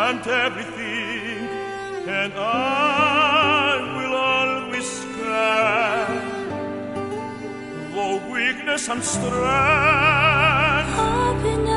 and everything, and I will always stand, though weakness and strength